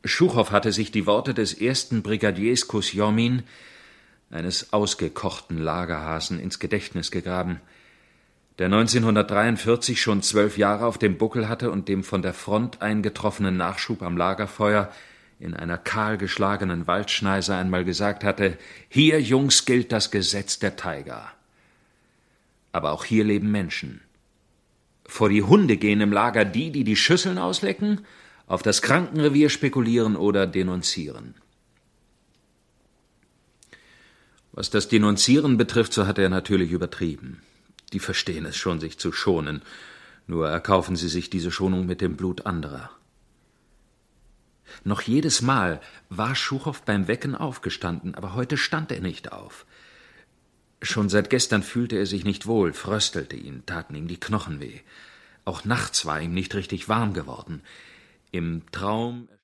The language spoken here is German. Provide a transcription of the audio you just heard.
Schuchow hatte sich die Worte des ersten Brigadiers Kusjomin, eines ausgekochten Lagerhasen, ins Gedächtnis gegraben, der 1943 schon 12 Jahre auf dem Buckel hatte und dem von der Front eingetroffenen Nachschub am Lagerfeuer in einer kahlgeschlagenen Waldschneise einmal gesagt hatte: »Hier, Jungs, gilt das Gesetz der Taiga. Aber auch hier leben Menschen. Vor die Hunde gehen im Lager die Schüsseln auslecken, auf das Krankenrevier spekulieren oder denunzieren.« Was das Denunzieren betrifft, so hat er natürlich übertrieben. Die verstehen es schon, sich zu schonen, nur erkaufen sie sich diese Schonung mit dem Blut anderer. Noch jedes Mal war Schuchow beim Wecken aufgestanden, aber heute stand er nicht auf. Schon seit gestern fühlte er sich nicht wohl, fröstelte ihn, taten ihm die Knochen weh. Auch nachts war ihm nicht richtig warm geworden. Im Traum